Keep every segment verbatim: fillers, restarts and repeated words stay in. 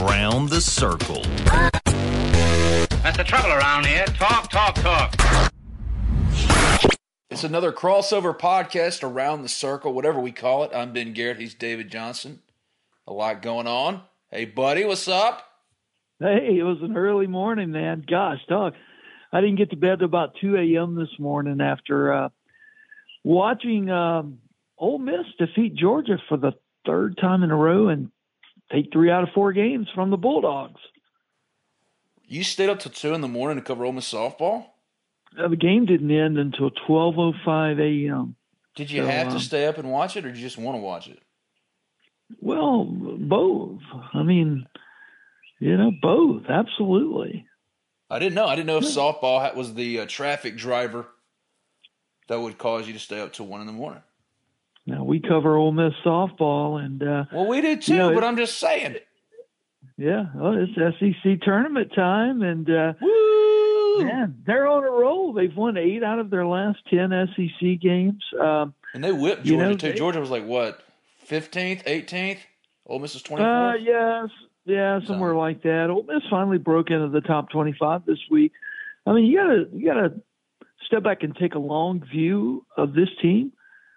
Around the Circle. That's the trouble around here. Talk, talk, talk. It's another crossover podcast, Around the Circle, whatever we call it. I'm Ben Garrett. He's David Johnson. A lot going on. Hey, buddy, what's up? Hey, it was an early morning, man. Gosh, dog. I didn't get to bed till about two a.m. this morning after uh, watching um, Ole Miss defeat Georgia for the third time in a row and take three out of four games from the Bulldogs. You stayed up till two in the morning to cover Ole Miss softball? Uh, the game didn't end until twelve oh five a.m. Did you so, have to um, stay up and watch it, or did you just want to watch it? Well, both. I mean, you know, both. Absolutely. I didn't know. I didn't know if softball was the uh, traffic driver that would cause you to stay up till one in the morning. Now, we cover Ole Miss softball, and uh, Well, we did too, you know, but I'm just saying. yeah, well, it's S E C tournament time, and uh, Woo! man, they're on a roll. They've won eight out of their last ten S E C games. Um, And they whipped you Georgia know, too. they- Georgia was like what, fifteenth, eighteenth? Ole Miss is twenty-fourth. uh, yes, yeah, somewhere So- like that. Ole Miss finally broke into the top twenty-five this week. I mean, you gotta you gotta step back and take a long view of this team.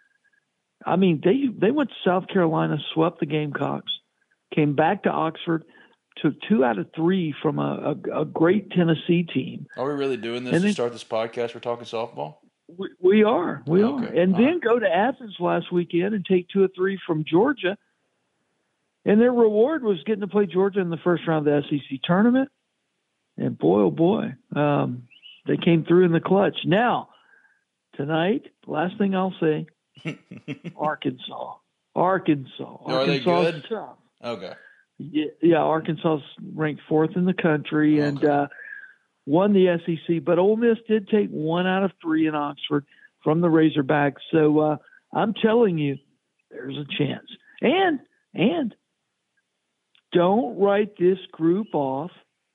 I mean, they they went to South Carolina, swept the Gamecocks, came back to Oxford, took two out of three from a, a, a great Tennessee team. Are we really doing this And to then- start this podcast? We're talking softball? We, we are, we Okay. are, and All then right. go to Athens last weekend and take two or three from Georgia. And their reward was getting to play Georgia in the first round of the S E C tournament. And boy, oh boy, um, they came through in the clutch. Now, tonight, last thing I'll say, Arkansas. Arkansas. Are they Arkansas is good? tough. Okay. Yeah, yeah, Arkansas's ranked fourth in the country and Okay. uh, won the S E C. But Ole Miss did take one out of three in Oxford from the Razorbacks. So uh, I'm telling you, there's a chance. And and don't write this group off.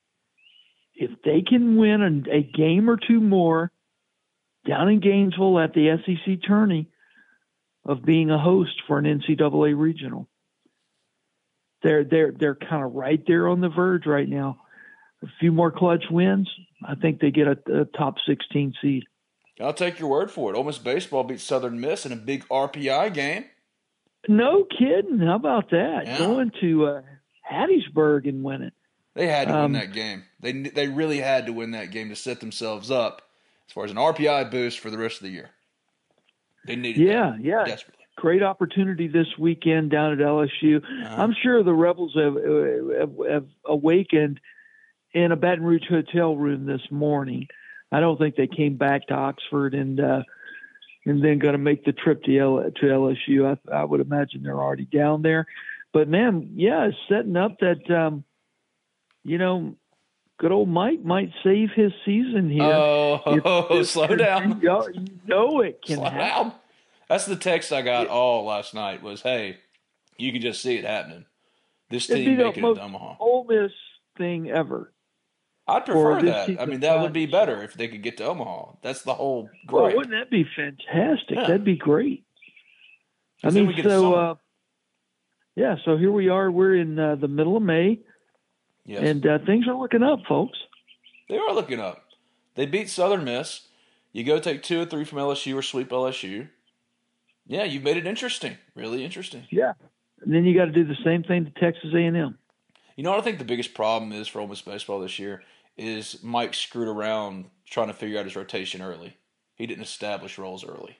If they can win a, a game or two more down in Gainesville at the S E C tourney of being a host for an N C double A regional. They're they're they're kind of right there on the verge right now. A few more clutch wins, I think they get a, a top sixteen seed. I'll take your word for it. Ole Miss baseball beat Southern Miss in a big R P I game. No kidding. How about that? Yeah. Going to uh, Hattiesburg and win it. They had to Um, win that game. They they really had to win that game to set themselves up as far as an R P I boost for the rest of the year. They needed Yeah, that yeah. desperately. Great opportunity this weekend down at L S U. Uh-huh. I'm sure the Rebels have, have, have awakened in a Baton Rouge hotel room this morning. I don't think they came back to Oxford and uh, and then going to make the trip to L- to L S U. I, I would imagine they're already down there. But man, yeah, it's setting up that um, you know, good old Mike might save his season here. Oh, If- if- slow down. You know, you know it can Slow happen. down. That's the text I got all last night was, hey, you can just see it happening. This It'd be team the making it most to Omaha. Ole Miss thing ever. I'd for prefer this that. team I mean, to that would be find- better if they could get to Omaha. That's the whole Well, gripe. wouldn't that be fantastic? Yeah. That'd be great. I 'Cause then mean, we get a so summer. uh, yeah. So here we are. We're in uh, the middle of May, Yes. and uh, things are looking up, folks. They are looking up. They beat Southern Miss. You go take two or three from L S U or sweep L S U. Yeah, you've made it interesting. Really interesting. Yeah. And then you got to do the same thing to Texas A and M. You know what I think the biggest problem is for Ole Miss baseball this year is Mike screwed around trying to figure out his rotation early. He didn't establish roles early.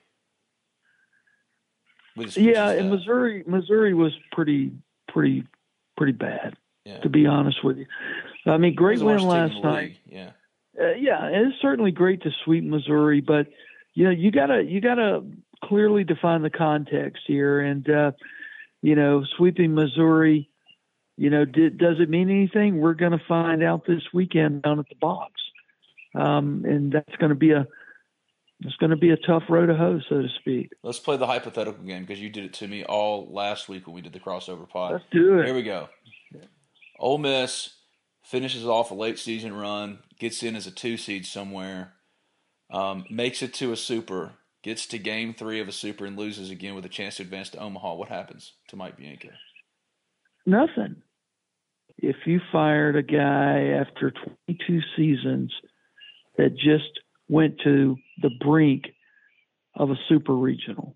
With his Yeah, pitching and staff. Missouri, Missouri was pretty, pretty, pretty bad. Yeah. To be honest with you, I mean, It great was the win worst team in last the night. league. Yeah. Uh, yeah, and it's certainly great to sweep Missouri, but you know you gotta you gotta clearly define the context here, and uh, you know sweeping Missouri, you know, did, does it mean anything? We're going to find out this weekend down at the box, um, and that's going to be a it's going to be a tough road to hoe, so to speak. Let's play the hypothetical game because you did it to me all last week when we did the crossover pod. Let's do it. Here we go. Ole Miss finishes off a late season run, gets in as a two seed somewhere, um, makes it to a super, gets to game three of a super, and loses again with a chance to advance to Omaha. What happens to Mike Bianco? Nothing. if you fired a guy after twenty-two seasons that just went to the brink of a super regional.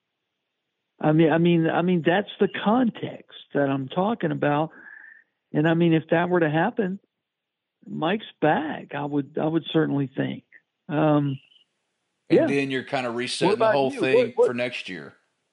I mean, I mean, I mean, that's the context that I'm talking about. And I mean, if that were to happen, Mike's back. I would, I would certainly think. Um, and yeah. then you're kind of resetting the about whole you? thing What- what- for next year.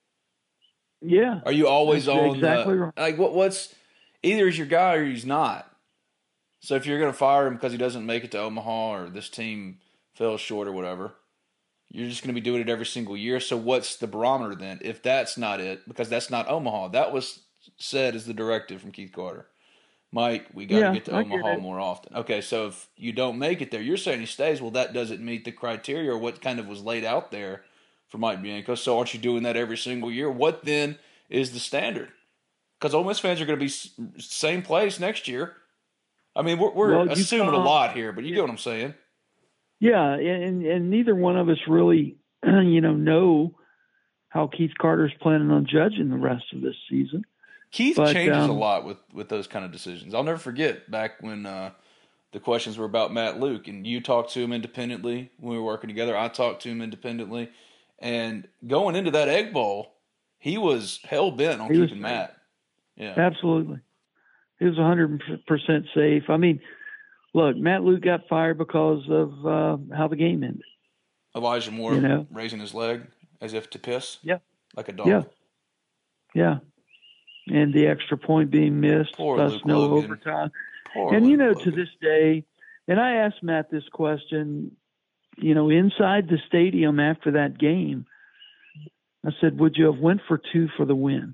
Yeah. Are you always That's on exactly the, right. like what? What's either he's your guy or he's not. So if you're going to fire him because he doesn't make it to Omaha or this team fell short or whatever, you're just going to be doing it every single year. So what's the barometer then? If that's not it, because that's not Omaha. That was said as the directive from Keith Carter. Mike, we got to Yeah, get to I get Omaha it. more often. Okay, so if you don't make it there, you're saying he stays. Well, that doesn't meet the criteria or what kind of was laid out there for Mike Bianco. So aren't you doing that every single year? What then is the standard? Because Ole Miss fans are going to be s- same place next year. I mean, we're, we're Well, you assuming a saw- lot here, but you get what I'm saying. Yeah, and and neither one of us really, you know, know how Keith Carter's planning on judging the rest of this season. Keith But, changes um, a lot with, with those kind of decisions. I'll never forget back when uh, the questions were about Matt Luke, and you talked to him independently when we were working together. I talked to him independently. And going into that Egg Bowl, he was hell-bent on He was keeping safe. Matt. Yeah. Absolutely, he was one hundred percent safe. I mean, look, Matt Luke got fired because of uh, how the game ended. Elijah Moore You know? raising his leg as if to piss. Yeah. Like a dog. Yeah, yeah, and the extra point being missed, Poor plus Luke no Logan. overtime. Poor And, you Luke know, Logan. to this day, and I asked Matt this question, you know, inside the stadium after that game, I said, would you have went for two for the win?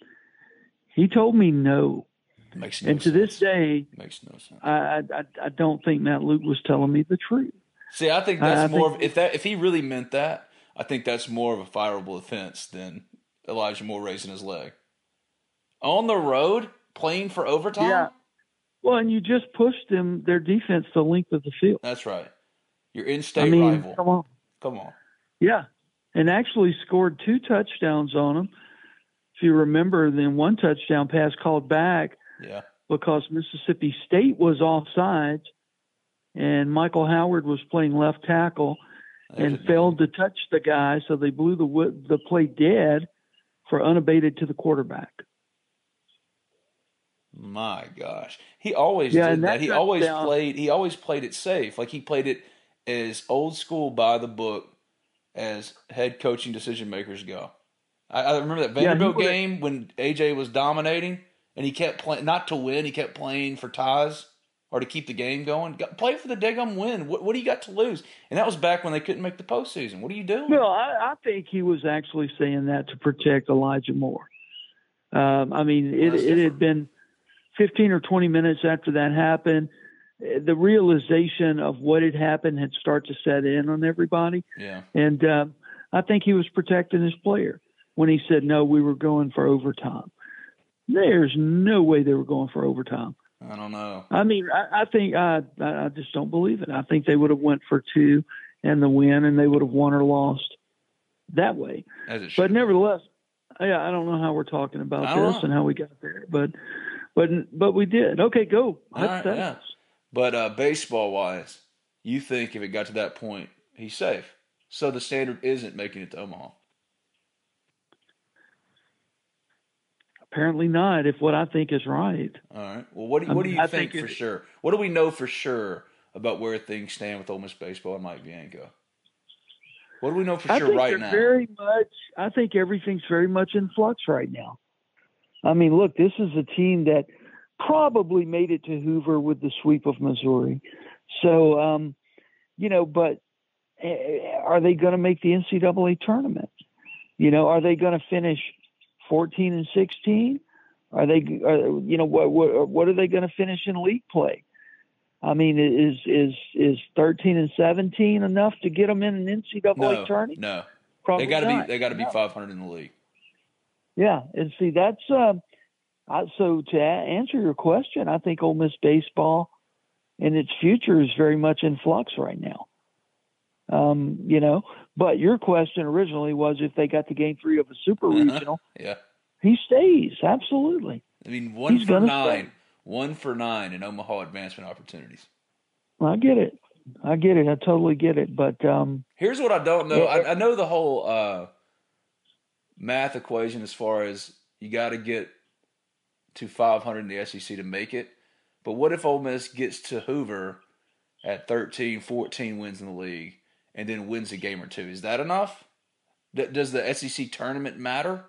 He told me no. Makes no And to sense. this day, Makes no sense. I, I, I don't think Matt Luke was telling me the truth. See, I think I- that's I more think- of if that if he really meant that, I think that's more of a fireable offense than Elijah Moore raising his leg. On the road, playing for overtime? Yeah. Well, and you just pushed them, their defense, the length of the field. That's right. Your in-state I mean, rival. come on. Come on. Yeah. And actually scored two touchdowns on them. If you remember, then one touchdown pass called back Yeah. because Mississippi State was offsides and Michael Howard was playing left tackle There's and a- failed to touch the guy, so they blew the wi- the play dead for unabated to the quarterback. My gosh, he always Yeah, did and that. that He always touchdown- played. He always played it safe. Like he played it as old school by the book as head coaching decision makers go. I, I remember that he Vanderbilt would've- game when A J was dominating and he kept playing not to win. He kept playing for ties or to keep the game going. Got, play for the daggum win. What, what do you got to lose? And that was back when they couldn't make the postseason. What are you doing? No, I, I think he was actually saying that to protect Elijah Moore. Um, I mean, it, That's it had different. been fifteen or twenty minutes after that happened. The realization of what had happened had started to set in on everybody. Yeah. And um, I think he was protecting his player when he said, no, we were going for overtime. There's no way they were going for overtime. I don't know. I mean, I, I think I, I just don't believe it. I think they would have went for two and the win, and they would have won or lost that way. As it should. But nevertheless, yeah, I don't know how we're talking about I don't this know. and how we got there, but but but we did. Okay, go. All right, Hypotheticals. yeah. But uh, baseball wise, you think if it got to that point, he's safe. So the standard isn't making it to Omaha. Apparently not. If what I think is right. All right. Well, what do you, I what do mean, you I think, think for it- sure? What do we know for sure about where things stand with Ole Miss baseball and Mike Bianco? What do we know for I sure think right they're now? very much. I think everything's very much in flux right now. I mean, look, this is a team that probably made it to Hoover with the sweep of Missouri. So, um, you know, but uh, are they going to make the N C double A tournament? You know, are they going to finish fourteen and sixteen? Are they, are, you know, what what what are they going to finish in league play? I mean, is is is thirteen and seventeen enough to get them in an N C double A No, tournament? no. Probably They got to not. be they got to be No. five hundred in the league. Yeah, and see that's um, I, so to a- answer your question, I think Ole Miss baseball and its future is very much in flux right now. Um, you know, but your question originally was if they got to game three of a super regional, Yeah. he stays absolutely. I mean, one He's for gonna nine. stay. one for nine in Omaha advancement opportunities. I get it. I get it. I totally get it. But um, here's what I don't know. it, I, I know the whole uh, math equation as far as you got to get to five hundred in the S E C to make it. But what if Ole Miss gets to Hoover at thirteen, fourteen wins in the league and then wins a game or two? Is that enough? D- does the S E C tournament matter?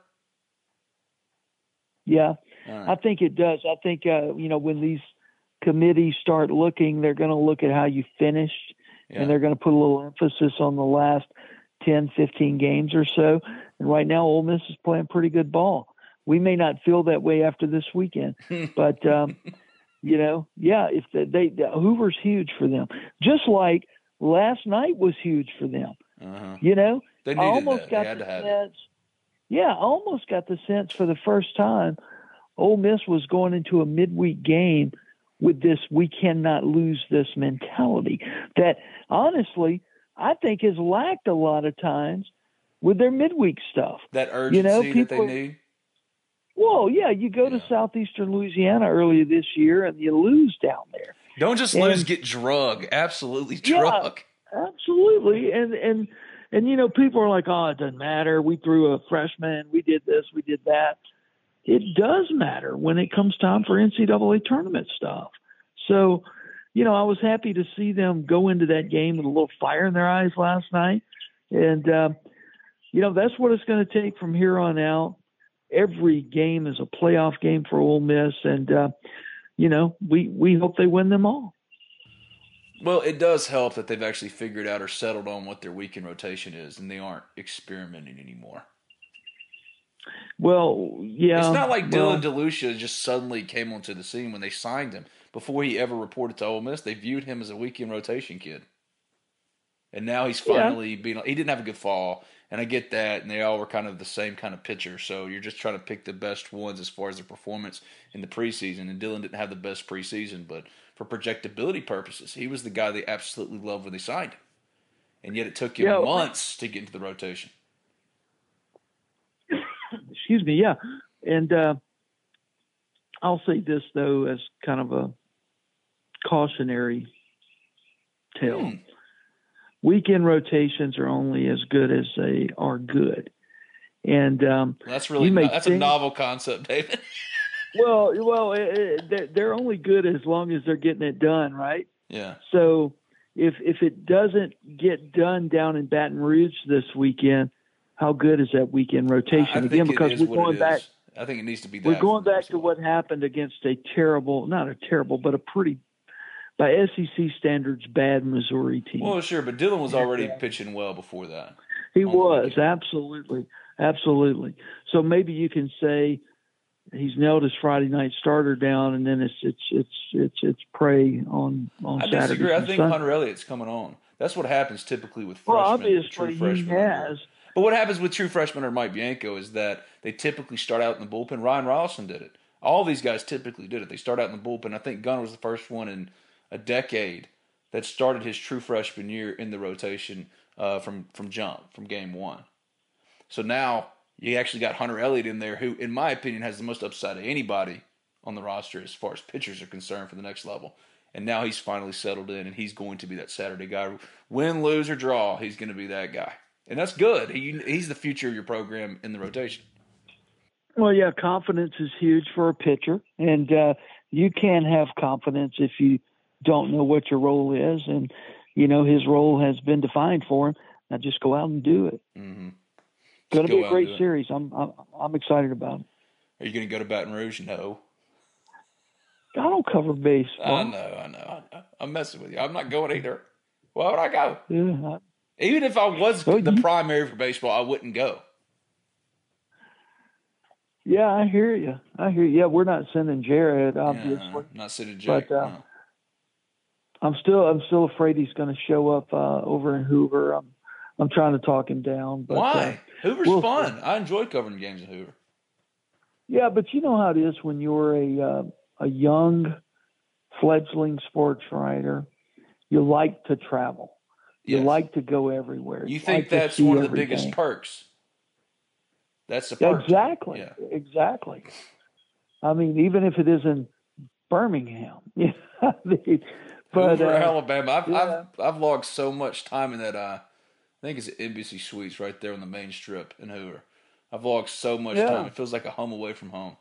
Yeah, right. I think it does. I think, uh, you know, when these committees start looking, they're going to look at how you finished, yeah. and they're going to put a little emphasis on the last ten, fifteen games or so. And right now, Ole Miss is playing pretty good ball. We may not feel that way after this weekend, but, um, you know, yeah, if they, they, the Hoover's huge for them, just like last night was huge for them. Uh-huh. You know, they needed I almost that. got they had the to have sense, it. Yeah, I almost got the sense for the first time Ole Miss was going into a midweek game with this we cannot lose this mentality that honestly I think has lacked a lot of times with their midweek stuff. That urgency you know, people, that they need? Well, yeah, you go yeah. to southeastern Louisiana earlier this year and you lose down there. Don't just and, lose, get drug. Absolutely drug. Yeah, absolutely. And, and, and, you know, people are like, oh, it doesn't matter. We threw a freshman. We did this. We did that. It does matter when it comes time for N C double A tournament stuff. So, you know, I was happy to see them go into that game with a little fire in their eyes last night. And, uh, you know, that's what it's going to take from here on out. Every game is a playoff game for Ole Miss. And, uh, you know, we, we hope they win them all. Well, it does help that they've actually figured out or settled on what their weekend rotation is, and they aren't experimenting anymore. Well, yeah. It's not like well, Dylan DeLucia just suddenly came onto the scene when they signed him. Before he ever reported to Ole Miss, they viewed him as a weekend rotation kid. And now he's finally yeah. being – he didn't have a good fall, and I get that, and they all were kind of the same kind of pitcher. So you're just trying to pick the best ones as far as their performance in the preseason. And Dylan didn't have the best preseason, but for projectability purposes, he was the guy they absolutely loved when they signed him. And yet it took him yeah, months to get into the rotation. Excuse me, yeah. And uh, I'll say this, though, as kind of a cautionary tale. Hmm. Weekend rotations are only as good as they are good. And um, well, that's really no, that's think, a novel concept, David. well, well, it, it, they're only good as long as they're getting it done, right? Yeah. So if if it doesn't get done down in Baton Rouge this weekend, how good is that weekend rotation again? Because we're going back. I think it needs to be. That we're going back to what happened against a terrible, not a terrible, but a pretty, by S E C standards, bad Missouri team. Well, sure, but Dylan was already yeah. pitching well before that. He was absolutely, absolutely. So maybe you can say he's nailed his Friday night starter down, and then it's it's it's it's it's prey on on I Saturday. I disagree. I think Sunday. Hunter Elliott's coming on. That's what happens typically with freshmen. Well, obviously true he freshmen has. But what happens with true freshmen or Mike Bianco is that they typically start out in the bullpen. Ryan Rolston did it. All these guys typically did it. They start out in the bullpen. I think Gunnar was the first one in a decade that started his true freshman year in the rotation uh, from, from jump, from game one. So now you actually got Hunter Elliott in there who, in my opinion, has the most upside of anybody on the roster as far as pitchers are concerned for the next level. And now he's finally settled in, and he's going to be that Saturday guy. Win, lose, or draw, he's going to be that guy. And that's good. He, he's the future of your program in the rotation. Well, yeah, confidence is huge for a pitcher. And uh, you can't have confidence if you don't know what your role is. And, you know, his role has been defined for him. Now just go out and do it. Mm-hmm. It's going to be a great series. I'm, I'm I'm excited about it. Are you going to go to Baton Rouge? No. I don't cover baseball. I know, I know, I know. I'm messing with you. I'm not going either. Why would I go? Yeah, I, Even if I was well, the you, primary for baseball, I wouldn't go. Yeah, I hear you. I hear you. Yeah, we're not sending Jared, obviously. Yeah, not sending Jake. But uh, no. I'm still, I'm still afraid he's going to show up uh, over in Hoover. I'm, I'm trying to talk him down. But, Why? Uh, Hoover's we'll fun. see. I enjoy covering games in Hoover. Yeah, but you know how it is when you're a uh, a young, fledgling sports writer. You like to travel. You Yes. like to go everywhere. You You think like to that's see one of the everything. biggest perks. That's the perk. Exactly. Yeah. Exactly. I mean, even if it isn't Birmingham. Yeah, I mean, but Hoover, uh, Alabama. I've, yeah. I've I've logged so much time in that. Uh, I think it's Embassy Suites right there on the main strip in Hoover. I've logged so much Yeah. time. It feels like a home away from home.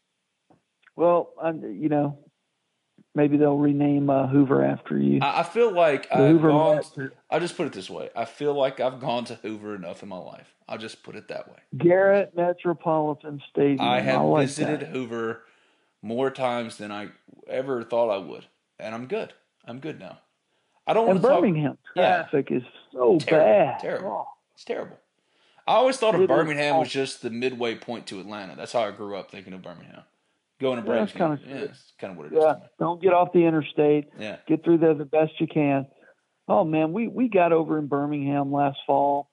Well, I, you know, maybe they'll rename uh, Hoover after you. I, I feel like The I've Hoover gone. Met. I'll just put it this way. I feel like I've gone to Hoover enough in my life. I'll just put it that way. Garrett Metropolitan Stadium. I have I like visited that. Hoover more times than I ever thought I would, and I'm good. I'm good now. I don't want And to talk. Birmingham Yeah. traffic is so Terrible, bad. terrible. Oh, It's terrible. I always thought It of is Birmingham was awful. just the midway point to Atlanta. That's how I grew up thinking of Birmingham. Going to Yeah, Braves that's kinda games. Yeah, true. it's kind of what it is yeah. to me. Don't get off the interstate. Yeah. Get through there the best you can. Oh man, we we got over in Birmingham last fall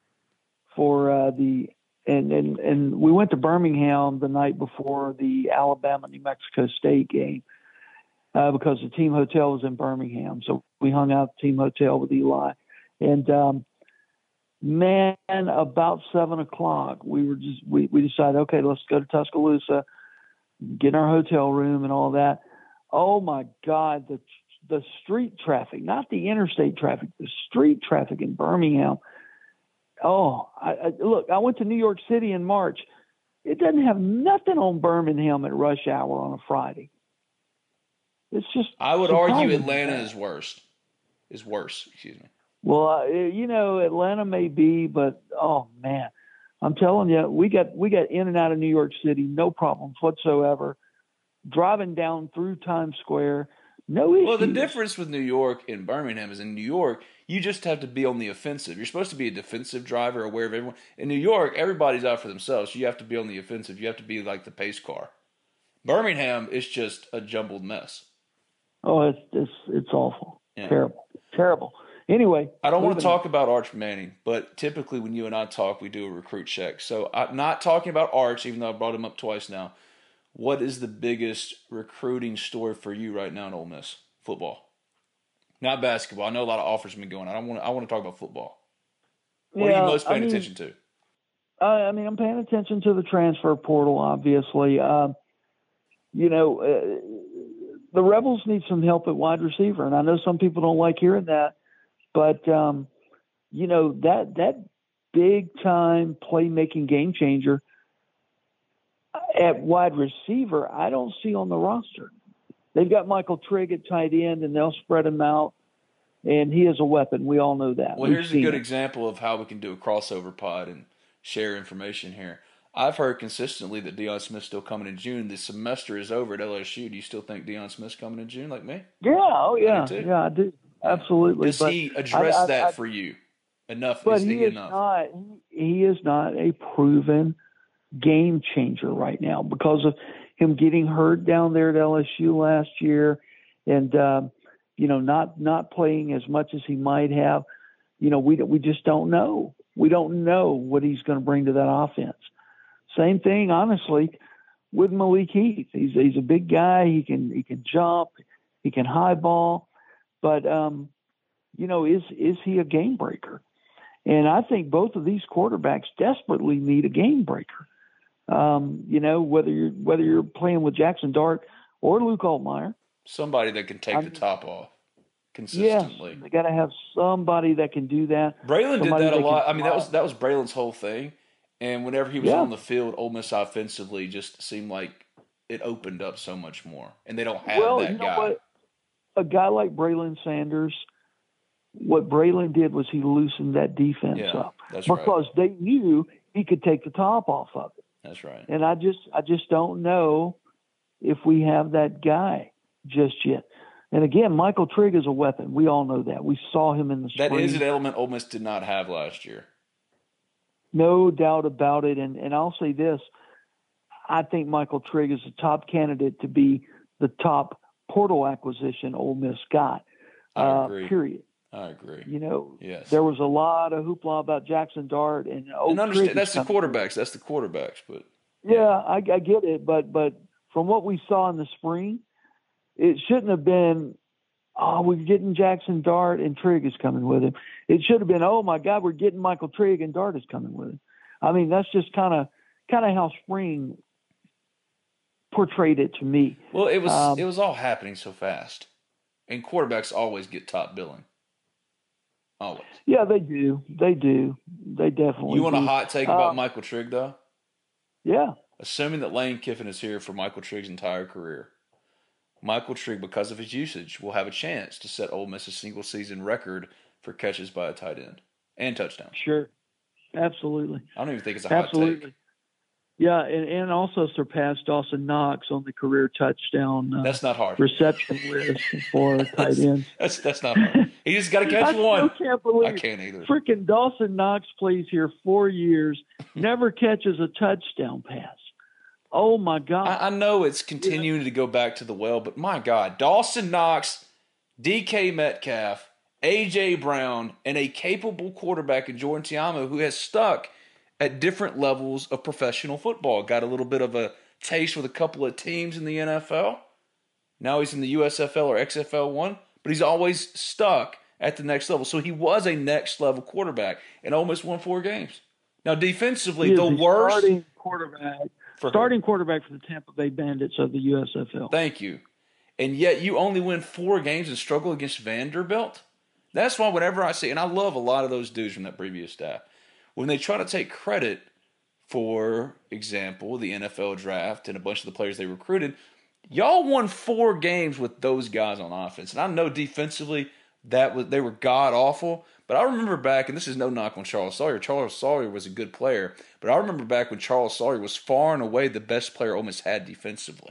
for uh, the and, and and we went to Birmingham the night before the Alabama New Mexico State game uh, because the team hotel was in Birmingham. So we hung out at the team hotel with Eli, and um, man, about seven o'clock, we were just we we decided, okay, let's go to Tuscaloosa, get in our hotel room and all that. Oh my God, the the street traffic, not the interstate traffic, the street traffic in Birmingham. Oh, I, I, look, I went to New York City in March. It doesn't have nothing on Birmingham at rush hour on a Friday. It's just. I would argue surprising Atlanta bad. is worse. Is worse. Excuse me. Well, uh, you know, Atlanta may be, but oh man, I'm telling you, we got we got in and out of New York City, no problems whatsoever. Driving down through Times Square, no issues. Well, the difference with New York and Birmingham is in New York, you just have to be on the offensive. You're supposed to be a defensive driver, aware of everyone. In New York, everybody's out for themselves, so you have to be on the offensive. You have to be like the pace car. Birmingham is just a jumbled mess. Oh, it's it's it's awful, Yeah. terrible, terrible. Anyway, I don't want to moving talk about Arch Manning, but typically when you and I talk, we do a recruit check. So I'm not talking about Arch, even though I brought him up twice now. What is the biggest recruiting story for you right now in Ole Miss football? Not basketball. I know a lot of offers have been going. I don't want. To, I want to talk about football. What yeah, are you most paying I mean, attention to? Uh, I mean, I'm paying attention to the transfer portal, obviously. Um, you know, uh, the Rebels need some help at wide receiver, and I know some people don't like hearing that, but um, you know that that big time playmaking game changer at wide receiver, I don't see on the roster. They've got Michael Trigg at tight end, and they'll spread him out, and he is a weapon. We all know that. Well, We've here's a seen good it. example of how we can do a crossover pod and share information here. I've heard consistently that Deion Smith's still coming in June. The semester is over at L S U. Do you still think Deion Smith's coming in June like me? Yeah, oh yeah, do too. yeah, I do. Absolutely. Does but he address I- I- that I- for you? Enough? But is he he is enough? not. He is not a proven game changer right now because of him getting hurt down there at L S U last year, and um, you know, not not playing as much as he might have. You know, we we just don't know. We don't know what he's going to bring to that offense. Same thing, honestly, with Malik Heath. He's he's a big guy. He can he can jump. He can high ball, but um, you know, is is he a game breaker? And I think both of these quarterbacks desperately need a game breaker. Um, you know, whether you're whether you're playing with Jackson Dart or Luke Altmaier, Somebody that can take I'm- the top off yes, consistently. they got to have somebody that can do that. Braylon did Somebody that a that can lot. I mean, that was block. that was Braylon's whole thing. And whenever he was Yeah. on the field, Ole Miss offensively just seemed like it opened up so much more. And they don't have Well, that you know guy. what? A guy like Braylon Sanders, what Braylon did was he loosened that defense Yeah, up that's right. because they knew he could take the top off of it. That's right. And I just I just don't know if we have that guy just yet. And again, Michael Trigg is a weapon. We all know that. We saw him in the That spring. is an element Ole Miss did not have last year. No doubt about it. And and I'll say this. I think Michael Trigg is a top candidate to be the top portal acquisition Ole Miss got. I Uh, agree. period. I agree. You know, Yes. there was a lot of hoopla about Jackson Dart and oh, and Trigg understand is that's the coming. quarterbacks. That's the quarterbacks. But Yeah, I, I get it, but but from what we saw in the spring, it shouldn't have been. Oh, we're getting Jackson Dart and Trigg is coming with him. It should have been, oh my God, we're getting Michael Trigg and Dart is coming with him. I mean, that's just kind of kind of how spring portrayed it to me. Well, it was Um, it was all happening so fast, and quarterbacks always get top billing. Always. Yeah, they do. They do. They definitely. You want a do. hot take about Uh, Michael Trigg, though? Yeah. Assuming that Lane Kiffin is here for Michael Trigg's entire career, Michael Trigg, because of his usage, will have a chance to set Ole Miss's single-season record for catches by a tight end and touchdowns. Sure. Absolutely. I don't even think it's a hot Absolutely. take. Yeah, and, and also surpassed Dawson Knox on the career touchdown uh, That's not hard. reception list for tight ends. That's that's not hard. He just got to catch I one. still can't believe I can't either. freaking Dawson Knox plays here four years, never catches a touchdown pass. Oh my God! I, I know it's continuing to go back to the well, but my God, Dawson Knox, D K Metcalf, A J Brown, and a capable quarterback in Jordan Ta'amu who has stuck at different levels of professional football. Got a little bit of a taste with a couple of teams in the N F L. Now he's in the U S F L or X F L one, but he's always stuck at the next level. So he was a next level quarterback and almost won four games. Now defensively, He is the the worst starting quarterback, for starting quarterback for the Tampa Bay Bandits of the U S F L. Thank you. And yet you only win four games and struggle against Vanderbilt. That's why whenever I see, and I love a lot of those dudes from that previous staff, when they try to take credit for example, the N F L draft and a bunch of the players they recruited, y'all won four games with those guys on offense. And I know defensively that was they were god awful, but I remember back, and this is no knock on Charles Sawyer. Charles Sawyer was a good player, but I remember back when Charles Sawyer was far and away the best player Ole Miss had defensively.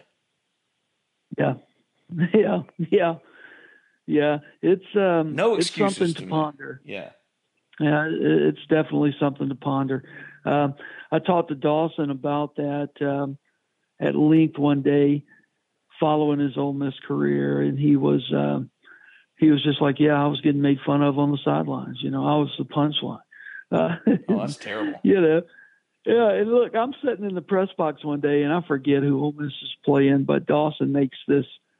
Yeah, yeah, yeah, yeah. It's um, No it's excuses something to to me. ponder. Yeah. Yeah, it's definitely something to ponder. Um, I talked to Dawson about that um, at length one day, following his Ole Miss career, and he was um, he was just like, "Yeah, I was getting made fun of on the sidelines. You know, I was the punchline." Uh, Oh, that's terrible. you know, yeah. And look, I'm sitting in the press box one day, and I forget who Ole Miss is playing, but Dawson makes this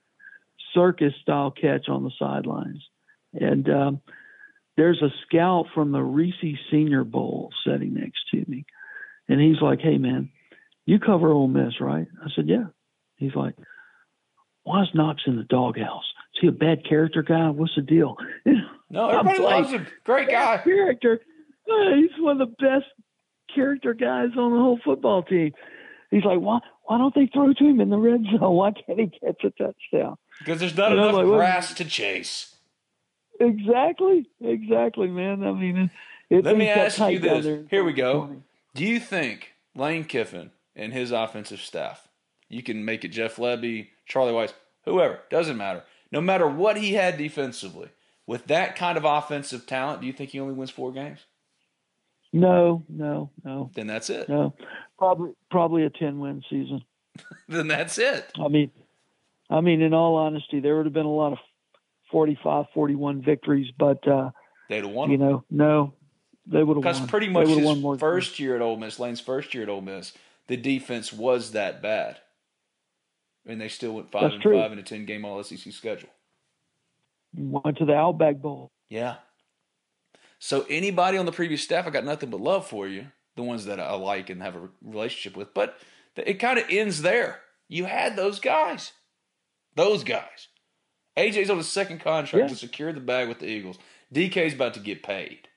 circus style catch on the sidelines, and um, there's a scout from the Reese Senior Bowl sitting next to me. And he's like, "Hey, man, you cover Ole Miss, right?" I said, "Yeah." He's like, "Why is Knox in the doghouse? Is he a bad character guy? What's the deal?" No, everybody I'm loves like, him. Great guy. Character. Uh, he's one of the best character guys on the whole football team. He's like, why, why don't they throw to him in the red zone? Why can't he catch a touchdown? Because there's not And I'm enough like, well, grass to chase. Exactly. Exactly, man. I mean, it, it, Let me it's got ask you tight down this. there. Here we go. Do you think Lane Kiffin and his offensive staff, you can make it Jeff Lebby, Charlie Weiss, whoever, doesn't matter. No matter what he had defensively, with that kind of offensive talent, do you think he only wins four games? No, no, no, Then that's it. no. Probably, probably a ten-win season. Then that's it. I mean, I mean, in all honesty, there would have been a lot of forty-five, forty-one victories, but uh, They'd have won. you know, no, they would have won. Because pretty They much would have his won more first year at Ole Miss, Lane's first year at Ole Miss, the defense was that bad. And they still went five That's and true. five in a ten game all S E C schedule. Went to the Outback Bowl. Yeah. So anybody on the previous staff, I got nothing but love for you, the ones that I like and have a relationship with. But it kind of ends there. You had those guys. Those guys. A J's on his second contract Yeah. to secure the bag with the Eagles. D K's about to get paid.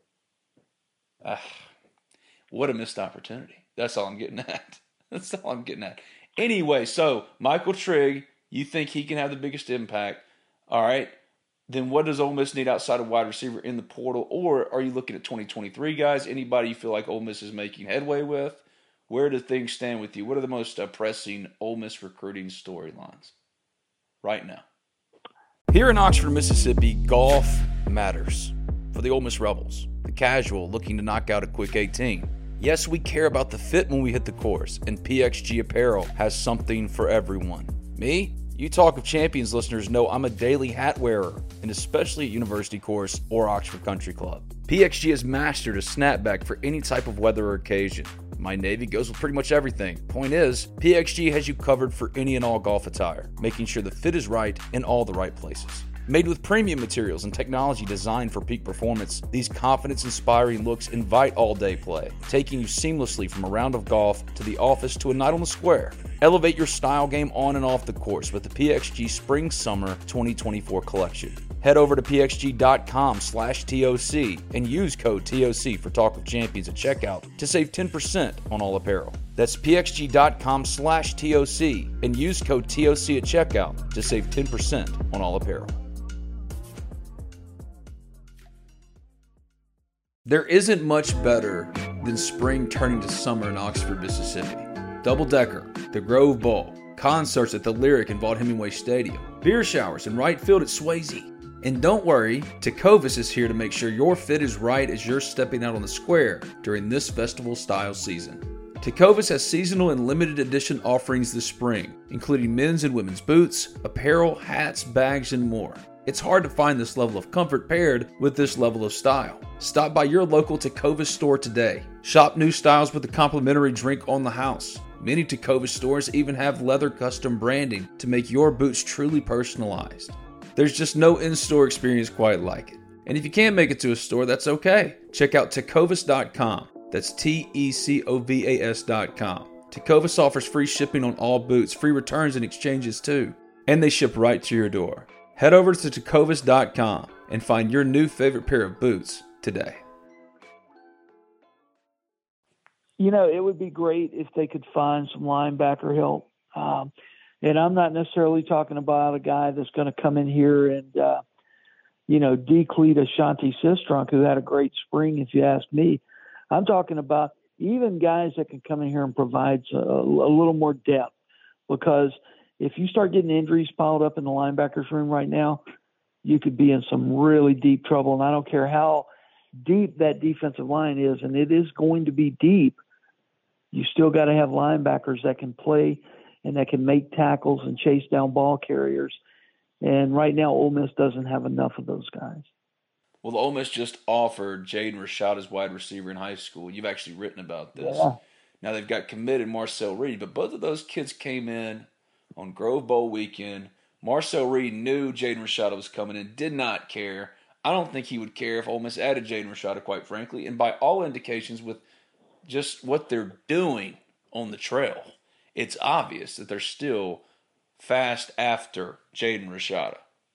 Ah, what a missed opportunity. That's all I'm getting at. That's all I'm getting at. Anyway, so Michael Trigg, you think he can have the biggest impact. All right. Then what does Ole Miss need outside of wide receiver in the portal? Or are you looking at twenty twenty-three guys? Anybody you feel like Ole Miss is making headway with? Where do things stand with you? What are the most uh, pressing Ole Miss recruiting storylines right now? Here in Oxford, Mississippi, golf matters for the Ole Miss Rebels, the casual looking to knock out a quick eighteen. Yes, we care about the fit when we hit the course, and P X G Apparel has something for everyone. Me? You Talk of Champions listeners know I'm a daily hat wearer, and especially at University Course or Oxford Country Club. P X G has mastered a snapback for any type of weather or occasion. My navy goes with pretty much everything. Point is, P X G has you covered for any and all golf attire, making sure the fit is right in all the right places. Made with premium materials and technology designed for peak performance, these confidence-inspiring looks invite all-day play, taking you seamlessly from a round of golf to the office to a night on the square. Elevate your style game on and off the course with the P X G Spring Summer twenty twenty-four collection. Head over to pxg.com slash TOC and use code T O C for Talk of Champions at checkout to save ten percent on all apparel. That's pxg.com slash TOC and use code T O C at checkout to save ten percent on all apparel. There isn't much better than spring turning to summer in Oxford, Mississippi. Double Decker, the Grove Bowl, concerts at the Lyric and Vaught Hemingway Stadium, beer showers in right field at Swayze. And don't worry, Tecovas is here to make sure your fit is right as you're stepping out on the square during this festival-style season. Tecovas has seasonal and limited edition offerings this spring, including men's and women's boots, apparel, hats, bags, and more. It's hard to find this level of comfort paired with this level of style. Stop by your local Tecovas store today. Shop new styles with a complimentary drink on the house. Many Tecovas stores even have leather custom branding to make your boots truly personalized. There's just no in-store experience quite like it. And if you can't make it to a store, that's okay. Check out tecovas dot com. That's T E C O V A S dot com. Tecovas offers free shipping on all boots, free returns and exchanges too. And they ship right to your door. Head over to tecovas dot com and find your new favorite pair of boots today. You know, it would be great if they could find some linebacker help. Um, and I'm not necessarily talking about a guy that's going to come in here and, uh, you know, decleat Ashanti Sistrunk, who had a great spring, if you ask me. I'm talking about even guys that can come in here and provide a, a little more depth, because if you start getting injuries piled up in the linebackers room right now, you could be in some really deep trouble. And I don't care how deep that defensive line is, and it is going to be deep. You still got to have linebackers that can play and that can make tackles and chase down ball carriers. And right now, Ole Miss doesn't have enough of those guys. Well, Ole Miss just offered Jaden Rashad as wide receiver in high school. You've actually written about this. Yeah. Now they've got committed Marcel Reed, but both of those kids came in on Grove Bowl weekend. Marcel Reed knew Jaden Rashad was coming in, did not care. I don't think he would care if Ole Miss added Jaden Rashad, quite frankly. And by all indications, with just what they're doing on the trail, it's obvious that they're still fast after Jaden Rashad.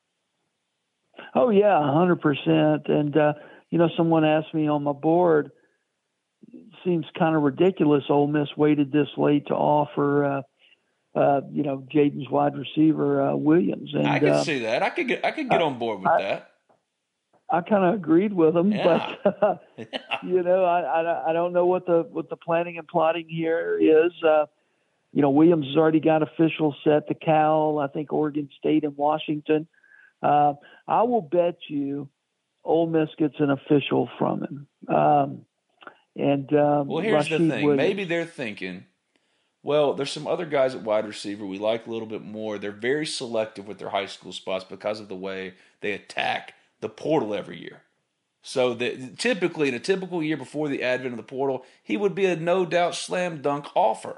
Oh, yeah, one hundred percent. And, uh, you know, someone asked me on my board, it seems kind of ridiculous Ole Miss waited this late to offer, uh, uh, you know, Jaden's wide receiver, uh, Williams. And I can uh, see that. I could get I could get I, on board with I, that. I kind of agreed with him, Yeah. but, uh, you know, I, I, I don't know what the what the planning and plotting here is. Uh, you know, Williams has already got officials set to Cal, I think Oregon State and Washington. Uh, I will bet you Ole Miss gets an official from him. Um, and um, Well, here's Rasheed the thing. Williams. Maybe they're thinking, well, there's some other guys at wide receiver we like a little bit more. They're very selective with their high school spots because of the way they attack the portal every year. So that typically, in a typical year before the advent of the portal, he would be a no-doubt slam dunk offer.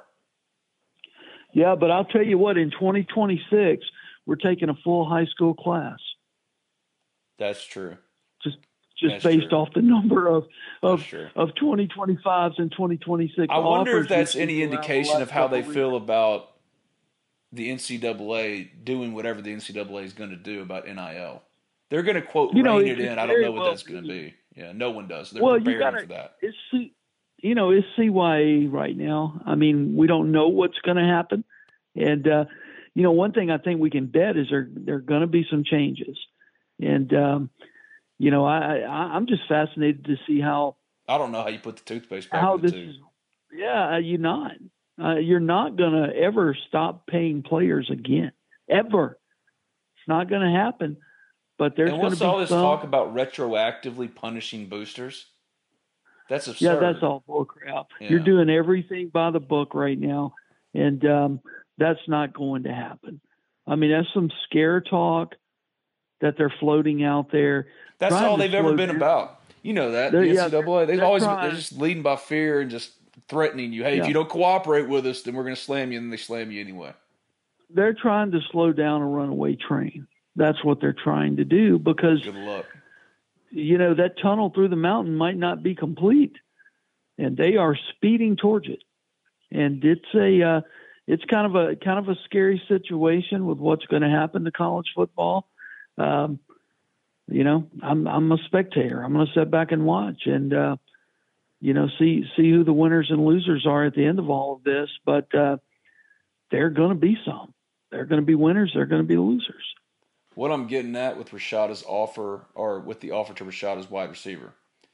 Yeah, but I'll tell you what, in twenty twenty-six, we're taking a full high school class. That's true. Just just That's based true. off the number of of, true. of twenty twenty-fives and twenty twenty-six. I wonder if offers that's we've any seen around the indication last of how they couple feel weeks. about the N C double A doing whatever the N C double A is going to do about N I L. They're going to, quote, You know, rein it it could in. I don't very know what well that's going to be. be. Yeah, no one does. They're Well, you preparing gotta, for that. It's C, you know, it's C Y A right now. I mean, we don't know what's going to happen, and uh, you know, one thing I think we can bet is there there are going to be some changes, and um, you know, I, I I'm just fascinated to see how I don't know how you put the toothpaste back how in the this tube. is. Yeah, you're not. Uh, you're not going to ever stop paying players again, ever. It's not going to happen. But there's And going to what's be all this some. talk about retroactively punishing boosters? That's absurd. Yeah, that's all bullcrap. Yeah. You're doing everything by the book right now, and um, that's not going to happen. I mean, that's some scare talk that they're floating out there. That's trying all to they've ever slow been down. about. You know that. They're- The yeah, N C double A, they've they're always trying- they're just leading by fear and just threatening you. Hey, Yeah. if you don't cooperate with us, then we're going to slam you, and then they slam you anyway. They're trying to slow down a runaway train, that's what they're trying to do because, Good luck. you know, that tunnel through the mountain might not be complete, and they are speeding towards it. And it's a, uh, it's kind of a kind of a scary situation with what's going to happen to college football. Um, you know, I'm I'm a spectator. I'm going to sit back and watch, and uh, you know, see see who the winners and losers are at the end of all of this. But uh, there are going to be some. There are going to be winners. There are going to be losers. What I'm getting at with Rashada's offer, or with the offer to Rashada's wide receiver,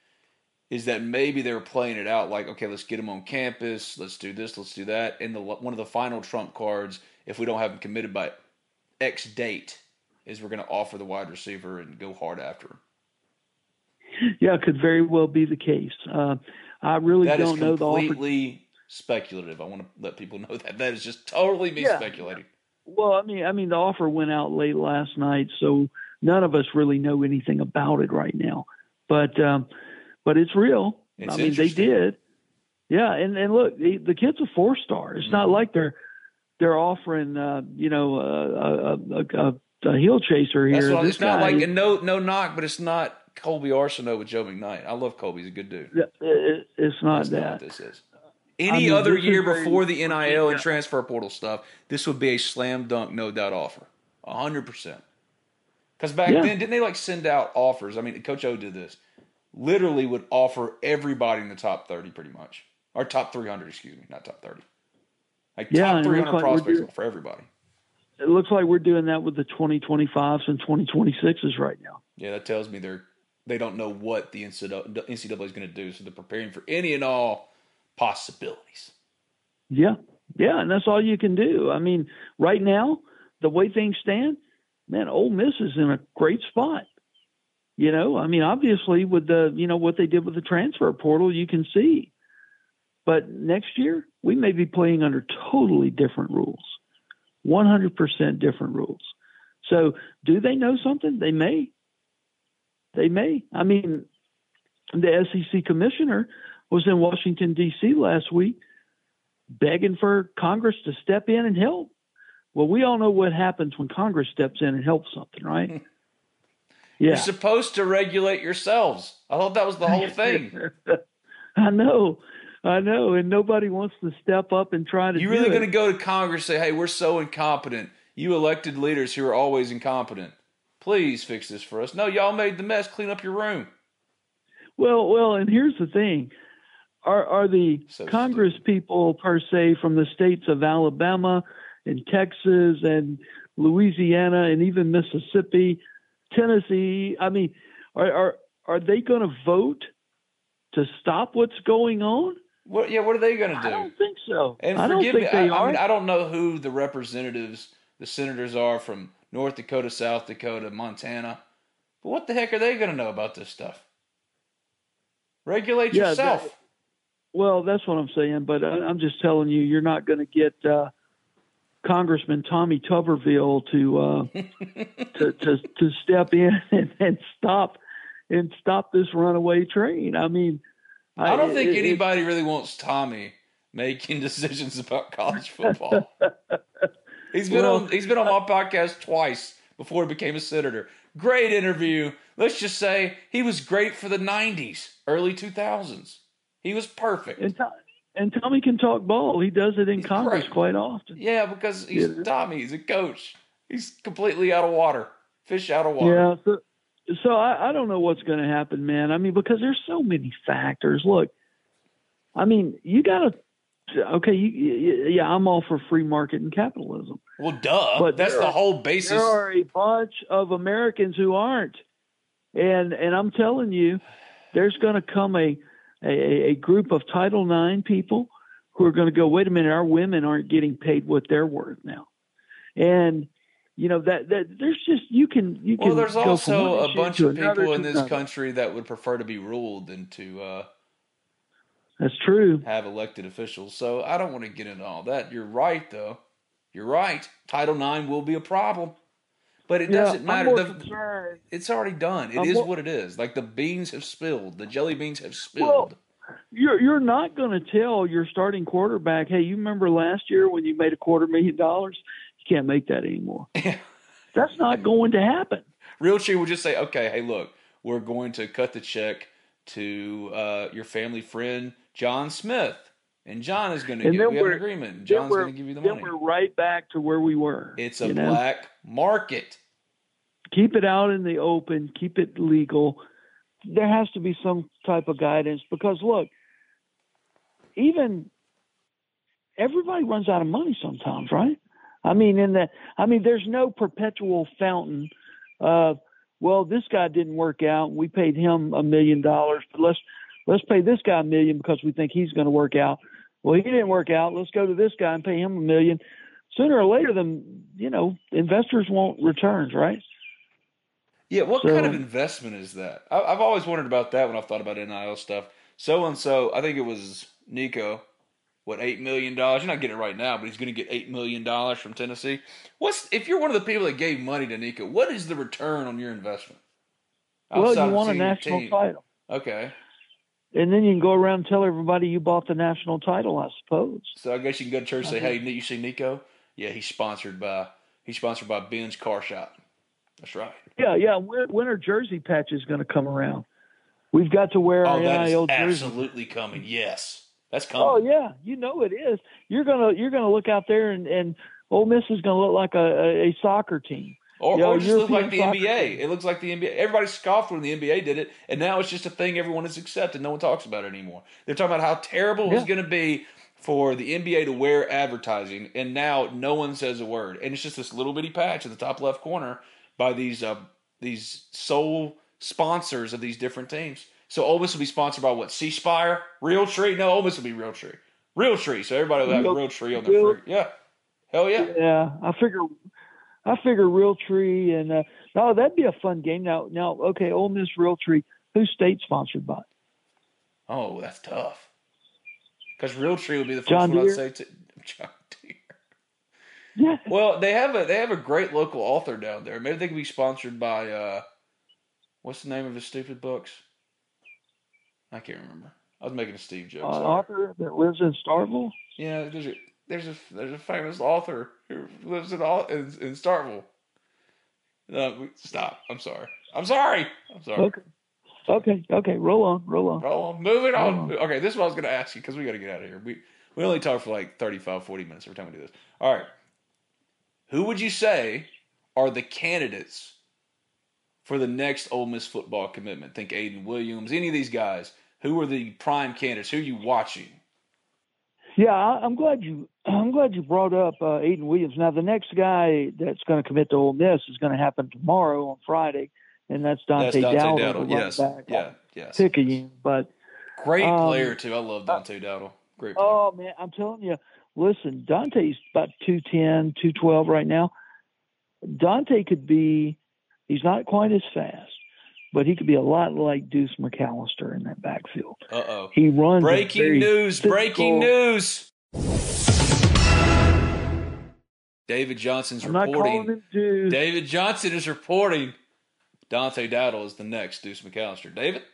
is that maybe they were playing it out like, okay, let's get him on campus, let's do this, let's do that, and the one of the final trump cards, if we don't have him committed by X date, is we're going to offer the wide receiver and go hard after him. Yeah, it could very well be the case. Uh, I really that don't know the offer. That is completely speculative. I want to let people know that. That is just totally me yeah. speculating. Well, I mean, I mean, the offer went out late last night, so none of us really know anything about it right now. But, um, but it's real. It's I mean, they did. Yeah, and, and look, the, the kid's a four star. It's mm-hmm. not like they're they're offering, uh, you know, a, a, a, a heel chaser here. That's what, this it's not guy, like, and no, no knock, but it's not Colby Arsenault with Joe McKnight. I love Colby; he's a good dude. Yeah, it, it's not That's that. Not what this is. Any I mean, other year very, before the N I L and transfer portal stuff, this would be a slam dunk, no doubt offer. A hundred percent. Because back yeah. then, didn't they like send out offers? I mean, Coach O did this. Literally would offer everybody in the top thirty pretty much. Or top three hundred, excuse me, not top thirty. Like yeah, top three hundred like prospects doing, for everybody. It looks like we're doing that with the twenty twenty-fives and twenty twenty-sixes right now. Yeah, that tells me they're, they don't know what the N C double A is going to do, so they're preparing for any and all possibilities. Yeah, yeah, and that's all you can do. I mean, right now, the way things stand, man, Ole Miss is in a great spot. You know, I mean, obviously with the, you know, what they did with the transfer portal, you can see. But next year, we may be playing under totally different rules, one hundred percent different rules. So do they know something? They may. They may. I mean, the S E C commissioner was in Washington, D C last week begging for Congress to step in and help. Well, we all know what happens when Congress steps in and helps something, right? Yeah. You're supposed to regulate yourselves. I thought that was the whole thing. I know. I know. And nobody wants to step up and try to You do really it. going to go to Congress and say, hey, we're so incompetent. You elected leaders who are always incompetent. Please fix this for us. No, y'all made the mess. Clean up your room. Well, well, and here's the thing. Are are the So Congress stupid. people, per se, from the states of Alabama and Texas and Louisiana and even Mississippi, Tennessee, I mean, are are, are they going to vote to stop what's going on? What? Yeah, what are they going to do? I don't think so. And I don't forgive think me, they I, are. I mean, I don't know who the representatives, the senators are from North Dakota, South Dakota, Montana. But what the heck are they going to know about this stuff? Regulate Yeah, yourself. that- Well, that's what I'm saying, but I- I'm just telling you, you're not going to get uh, Congressman Tommy Tuberville to, uh, to to to step in and, and stop and stop this runaway train. I mean, I don't think it, anybody really wants Tommy making decisions about college football. He's been Well, on he's been on my podcast twice before he became a senator. Great interview. Let's just say he was great for the nineties, early two thousands. He was perfect. And, Tom, and Tommy can talk ball. He does it in He's Congress great. quite often. Yeah, because he's Yeah. Tommy. He's a coach. He's completely out of water. Fish out of water. Yeah. So, so I, I don't know what's going to happen, man. I mean, because there's so many factors. Look, I mean, you got to. Okay, you, you, yeah, I'm all for free market and capitalism. Well, duh. But That's there the are- whole basis. There are a bunch of Americans who aren't, and and I'm telling you, there's going to come a, a a group of Title nine people who are going to go, wait a minute, our women aren't getting paid what they're worth now, and you know that that there's just you can you can. Well, there's go from also one a issue bunch to of another people in to this another. country that would prefer to be ruled than to uh, That's true. have elected officials. So I don't want to get into all that. You're right, though. You're right. Title nine will be a problem. But it Yeah, doesn't I'm matter. more The- concerned. it's already done. It I'm is more- what it is. Like the beans have spilled. The jelly beans have spilled. Well, You're you're not going to tell your starting quarterback, hey, you remember last year when you made a quarter million dollars? You can't make that anymore. That's not going to happen. Realtree will just say, okay, hey, look, we're going to cut the check to uh, your family friend, John Smith. And John is going to get, we have an agreement. John's going to give you the then money. Then we're right back to where we were. It's a black know? market. Keep it out in the open. Keep it legal. There has to be some type of guidance because, look, even everybody runs out of money sometimes, right? I mean, in the, I mean, there's no perpetual fountain of, well, this guy didn't work out. We paid him a million dollars, but let's let's pay this guy a million because we think he's going to work out. Well, he didn't work out. Let's go to this guy and pay him a million. Sooner or later, them, you know, investors want returns, right? Yeah, what so, kind of investment is that? I, I've always wondered about that when I've thought about N I L stuff. So and so, I think it was Nico. What, eight million dollars? You're not getting it right now, but he's going to get eight million dollars from Tennessee. What's if you're one of the people that gave money to Nico, what is the return on your investment? Well, you want a national team? title. Okay. And then you can go around and tell everybody you bought the national title, I suppose. So I guess you can go to church and say, hey, you see Nico? Yeah, he's sponsored by he's sponsored by Ben's Car Shop. That's right. Yeah, yeah. When, when are jersey patches going to come around? We've got to wear oh, N that I is L jersey. Absolutely coming, yes. That's coming. Oh yeah, you know it is. You're gonna you're gonna look out there and, and Ole Miss is gonna look like a, a, a soccer team, or, you know, or just look like the N B A. Team. It looks like the N B A. Everybody scoffed when the N B A did it, and now it's just a thing everyone has accepted. No one talks about it anymore. They're talking about how terrible yeah. it's going to be for the N B A to wear advertising, and now no one says a word. And it's just this little bitty patch in the top left corner by these uh, these sole sponsors of these different teams. So Ole Miss will be sponsored by what? C Spire? Realtree? No, Ole Miss will be Realtree. Realtree. So everybody will have Real, Realtree on their Real, free. Yeah. Hell yeah. Yeah. I figure I figure Realtree and uh, no, that'd be a fun game. Now now okay, Ole Miss Realtree, who's state sponsored by? Oh, that's tough. Because Realtree would be the first John one Deere? I'd say to John Deere. Yeah. Well, they have a they have a great local author down there. Maybe they could be sponsored by uh, what's the name of his stupid books? I can't remember. I was making a Steve joke. An uh, author that lives in Starkville? Yeah, there's a there's a there's a famous author who lives in all in, in Starkville. No, stop. I'm sorry. I'm sorry. I'm sorry. Okay. Okay. Okay. Roll on. Roll on. Roll on. Moving roll on. on. Okay, this is what I was going to ask you because we got to get out of here. We we only talk for like thirty-five, forty minutes every time we do this. All right. Who would you say are the candidates for the next Ole Miss football commitment? Think Aiden Williams, any of these guys. Who are the prime candidates? Who are you watching? Yeah, I'm glad you. I'm glad you brought up uh, Aiden Williams. Now, the next guy that's going to commit to Ole Miss is going to happen tomorrow on Friday, and that's Dante, that's Dante Dowdle. Dowdle. Yes, back yeah, yes. Picayune, but great um, player too. I love Dante Dowdle. Great player. Oh man, I'm telling you. Listen, Dante's about two ten, two twelve right now. Dante could be. He's not quite as fast. But he could be a lot like Deuce McAllister in that backfield. Uh-oh. He runs. Breaking news. Physical. Breaking news. David Johnson's I'm reporting. Not calling him Deuce. David Johnson is reporting Dante Dowdle is the next Deuce McAllister. David?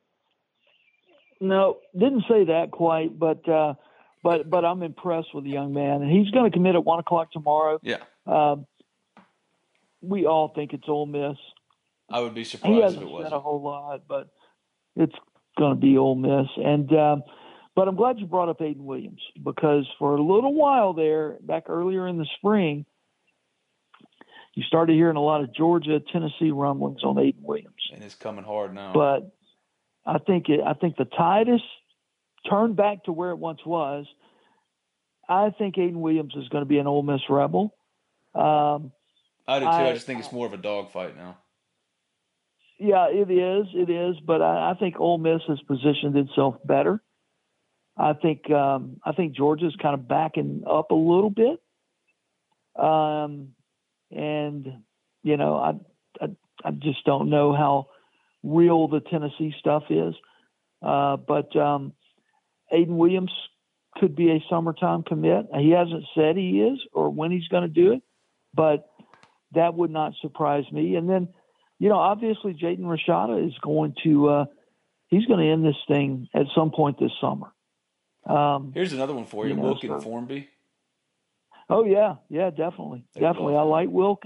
No, didn't say that quite, but uh, but but I'm impressed with the young man. And he's going to commit at one o'clock tomorrow. Yeah. Um, we all think it's Ole Miss. I would be surprised he if hasn't it wasn't. said a whole lot, but it's going to be Ole Miss. And um, but I'm glad you brought up Aiden Williams because for a little while there, back earlier in the spring, you started hearing a lot of Georgia, Tennessee rumblings on Aiden Williams. And it's coming hard now. But I think it, I think the tide has turned back to where it once was. I think Aiden Williams is going to be an Ole Miss Rebel. Um, I do too. I, I just think it's more of a dogfight now. Yeah, it is. It is. But I, I think Ole Miss has positioned itself better. I think um, I think Georgia's kind of backing up a little bit. Um, and, you know, I, I I just don't know how real the Tennessee stuff is. Uh, but um, Aiden Williams could be a summertime commit. He hasn't said he is or when he's going to do it, but that would not surprise me. And then, you know, obviously Jaden Rashada is going to uh, he's going to end this thing at some point this summer. Um, Here's another one for you, you know, Wilkin so. Formby. Oh yeah, yeah, definitely, They definitely. I like Wilkin.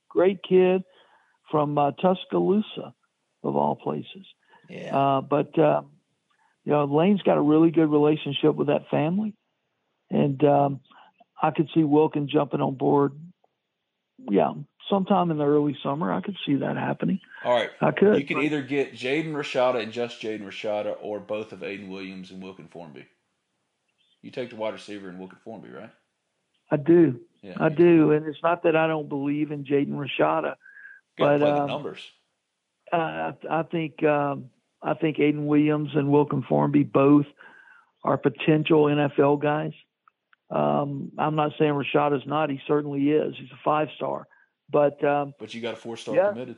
great kid from uh, Tuscaloosa, of all places. Yeah. Uh, but, uh, you know, Lane's got a really good relationship with that family. And um, I could see Wilkin jumping on board. Yeah, sometime in the early summer, I could see that happening. All right. I could. You can either get Jaden Rashada and just Jaden Rashada or both of Aiden Williams and Wilkin Formby. You take the wide receiver and Wilkin Formby, right? I do. Yeah, I do. And it's not that I don't believe in Jaden Rashada. Got to but play the um, numbers. I, I think um, I think Aiden Williams and Wilkin Formby both are potential N F L guys. Um, I'm not saying Rashada's not. He certainly is. He's a five-star. But um, but you got a four-star yeah, committed.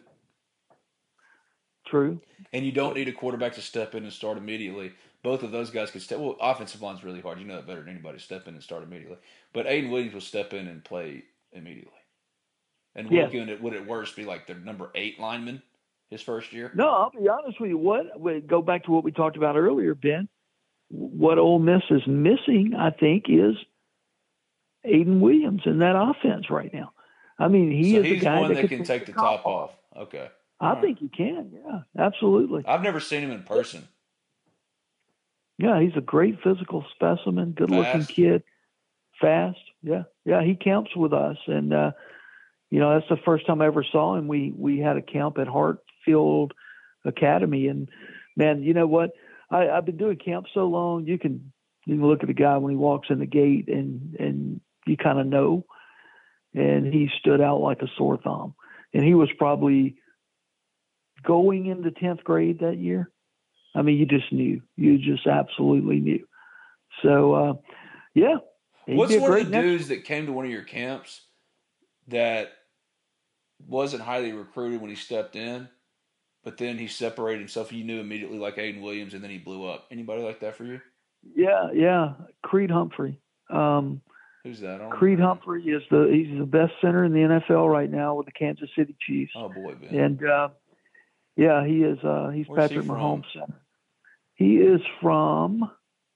True. And you don't need a quarterback to step in and start immediately. Both of those guys could step. Well, offensive line's really hard. You know that better than anybody. Step in and start immediately. But Aiden Williams will step in and play immediately. And Yeah. Wilkin would at worst be like the number eight lineman his first year. No, I'll be honest with you. What we go back to what we talked about earlier, Ben. What Ole Miss is missing, I think, is Aiden Williams in that offense right now. I mean, he so is he's a guy one that, that can take the top off. Okay. I All think he can. Yeah, absolutely. I've never seen him in person. Yeah, he's a great physical specimen, good-looking Fast. kid, fast. Yeah, yeah, he camps with us, and uh, you know that's the first time I ever saw him. We we had a camp at Hartfield Academy, and man, you know what? I, I've been doing camp so long. You can you can look at a guy when he walks in the gate, and and you kind of know. And he stood out like a sore thumb, and he was probably going into tenth grade that year. I mean, you just knew. You just absolutely knew. So, uh, yeah. What's one of the next- dudes that came to one of your camps that wasn't highly recruited when he stepped in, but then he separated himself? You knew immediately, like Aiden Williams, and then he blew up. Anybody like that for you? Yeah, yeah. Creed Humphrey. Um, Who's that? I don't Creed know. Humphrey is the he's the best center in the N F L right now with the Kansas City Chiefs. Oh boy, Ben. And uh, yeah, he is. Uh, he's Where's he Patrick from? Mahomes center. He is from.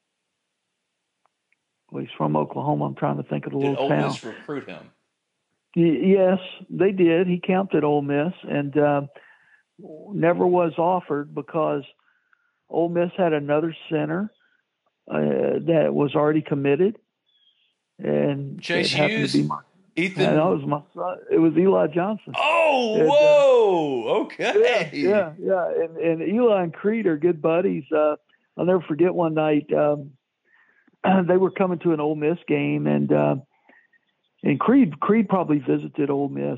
Well, he's from Oklahoma. I'm trying to think of the Did little Ole town. Miss recruit him? Y- Yes, they did. He camped at Ole Miss and uh, never was offered because Ole Miss had another center uh, that was already committed, and Chase it happened Hughes? to be my. Ethan. And that was my son. It was Eli Johnson. Oh, And, uh, whoa! Okay. Yeah, yeah, and, and Eli and Creed are good buddies. Uh, I'll never forget one night um, they were coming to an Ole Miss game, and uh, and Creed Creed probably visited Ole Miss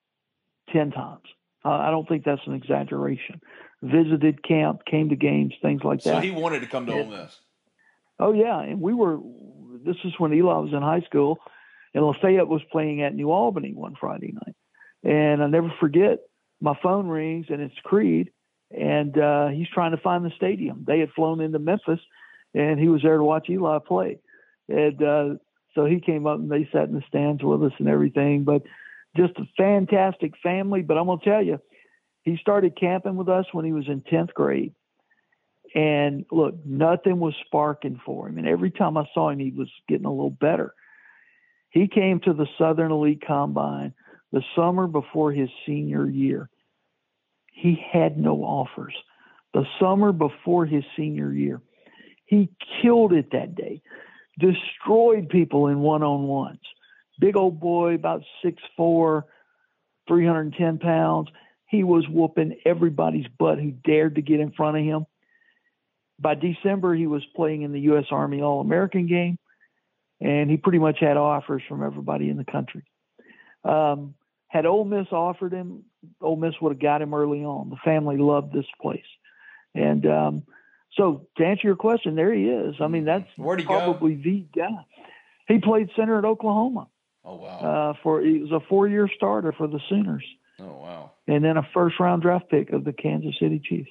ten times. Uh, I don't think that's an exaggeration. Visited camp, came to games, things like So that. he wanted to come to Yeah. Ole Miss. Oh yeah, and we were. This is when Eli was in high school, and Lafayette was playing at New Albany one Friday night, and I'll never forget. My phone rings and it's Creed, and uh, he's trying to find the stadium. They had flown into Memphis, and he was there to watch Eli play, and uh, so he came up and they sat in the stands with us and everything. But just a fantastic family. But I'm gonna tell you, he started camping with us when he was in tenth grade. And look, nothing was sparking for him. And every time I saw him, he was getting a little better. He came to the Southern Elite Combine the summer before his senior year. He had no offers. The summer before his senior year, he killed it that day, destroyed people in one-on-ones. Big old boy, about six foot four, three hundred ten pounds. He was whooping everybody's butt who dared to get in front of him. By December, he was playing in the U S Army All-American game, and he pretty much had offers from everybody in the country. Um, had Ole Miss offered him, Ole Miss would have got him early on. The family loved this place. And um, so to answer your question, there he is. I mean, that's Where'd he probably the guy. He played center at Oklahoma. Oh wow. Uh, for he was a four-year starter for the Sooners, oh wow. and then a first-round draft pick of the Kansas City Chiefs.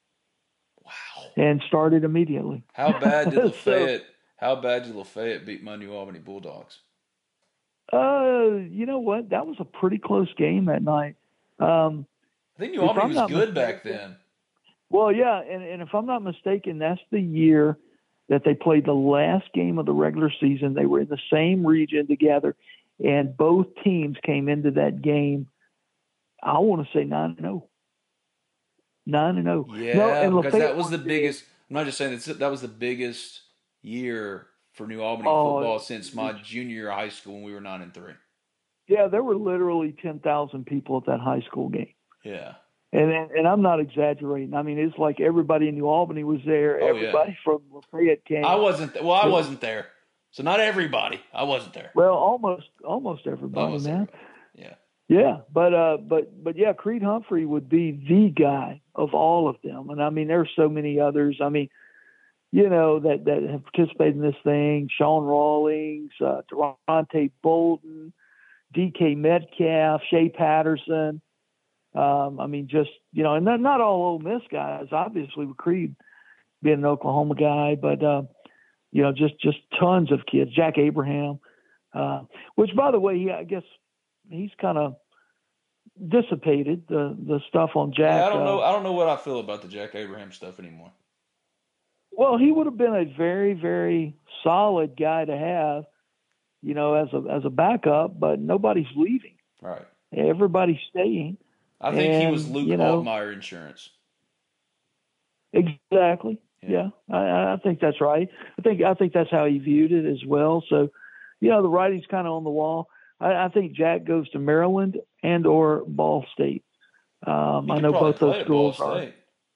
Wow. And started immediately. How bad did So- Lafayette? how bad did Lafayette beat my New Albany Bulldogs? Uh, you know what? That was a pretty close game that night. Um, I think New If Albany I'm was not good back mistaken- then. well, yeah, and, and if I'm not mistaken, that's the year that they played the last game of the regular season. They were in the same region together, and both teams came into that game I want to say nine and zero. Nine and zero. Yeah, no, and because Lafayette that was the won biggest. I'm not just saying that that was the biggest year for New Albany Oh, football since my junior year of high school when we were nine and three. Yeah, there were literally ten thousand people at that high school game. Yeah. And and I'm not exaggerating. I mean, it's like everybody in New Albany was there. Oh, everybody yeah. from Lafayette came. I wasn't. Th- well, I wasn't there, so not everybody. I wasn't there. Well, almost almost everybody, Almost man. everybody. Yeah. Yeah, but uh, but but yeah, Creed Humphrey would be the guy of all of them, and I mean, there's so many others. I mean, you know that that have participated in this thing: Sean Rawlings, uh, Durante Bolden, D K Metcalf, Shea Patterson. Um, I mean, just, you know, and not, not all Ole Miss guys, obviously, with Creed being an Oklahoma guy, but, uh, you know, just, just tons of kids. Jack Abraham, uh, which, by the way, he, I guess he's kind of dissipated the, the stuff on Jack. Yeah, I don't know. Uh, I don't know what I feel about the Jack Abraham stuff anymore. well, he would have been a very, very solid guy to have, you know, as a as a backup, but nobody's leaving. Right. Everybody's staying. I think and, he was Luke you know, Altmaier insurance. Exactly. Yeah, yeah I, I think that's right. I think I think that's how he viewed it as well. So, you know, the writing's kind of on the wall. I, I think Jack goes to Maryland and or Ball State. Um, I know both those schools are.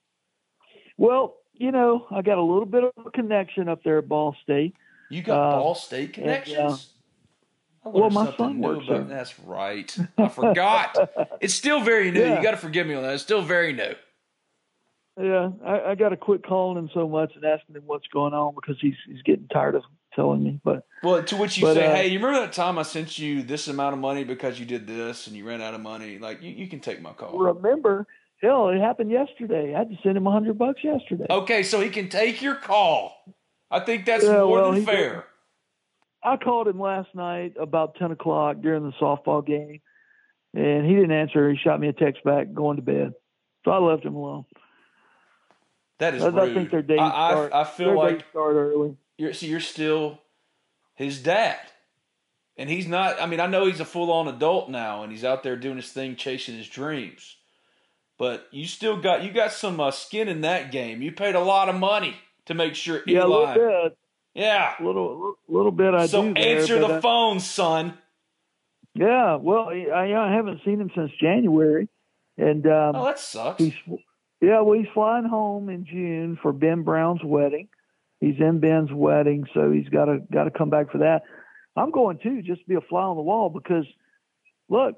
Well, you know, I got a little bit of a connection up there at Ball State. You got uh, Ball State connections? And, uh, I well, my something son new works about there. That's right. I forgot. It's still very new. Yeah. You got to forgive me on that. It's still very new. Yeah, I, I got to quit calling him so much and asking him what's going on because he's he's getting tired of telling me. But well, to which you but, say, uh, hey, you remember that time I sent you this amount of money because you did this and you ran out of money? Like, you, you can take my call. Remember, hell, it happened yesterday. I had to send him a hundred bucks yesterday. Okay, so he can take your call. I think that's Yeah, more well, than he fair. did. I called him last night about ten o'clock during the softball game, and he didn't answer. He shot me a text back going to bed. So I left him alone. That is I, rude. I think their days I, start. I, I feel their like days start early. you're, so you're still his dad. And he's not, I mean, I know he's a full-on adult now, and he's out there doing his thing, chasing his dreams. But you still got, you got some uh, skin in that game. You paid a lot of money to make sure Yeah, Eli. a little bit. Yeah. A little, little bit I so do there. answer but, the uh, phone, son. Yeah, well, I, I haven't seen him since January. And um, Oh, that sucks. he's Yeah, well, he's flying home in June for Ben Brown's wedding. He's in Ben's wedding, so he's got to got to come back for that. I'm going too, just to be a fly on the wall because, look,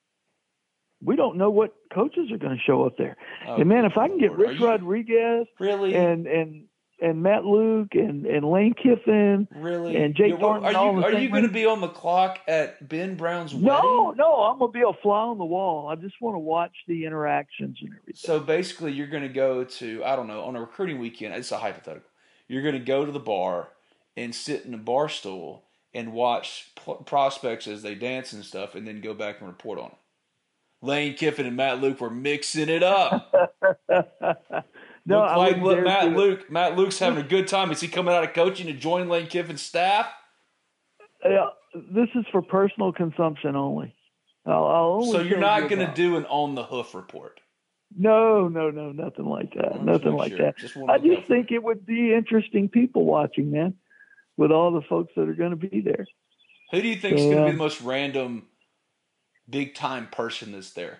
we don't know what coaches are going to show up there. Oh, and man, if I can get Lord. Are Rich you- Rodriguez Really? and and and Matt Luke and, and Lane Kiffin Really? and Jake Yeah, well, Thornton, Are all you, in the are same you going to room. be on the clock at Ben Brown's wedding? No, no, I'm gonna be a fly on the wall. I just want to watch the interactions and everything. So basically, you're going to go to, I don't know, on a recruiting weekend, it's a hypothetical. You're going to go to the bar and sit in a bar stool and watch p- prospects as they dance and stuff, and then go back and report on them. Lane Kiffin and Matt Luke were mixing it up. No, Looked I like wouldn't look, dare Matt do it. Luke. Matt Luke's having a good time. Is he coming out of coaching to join Lane Kiffin's staff? Yeah, this is for personal consumption only. I'll, I'll only So you're tell not you going to about- do an on the hoof report. No, no, no, nothing like that. Well, just Nothing make like sure. that. Just wanna I look out just for think it would be interesting people watching, man, with all the folks that are going to be there. Who do you think is Yeah. going to be the most random, big time person that's there?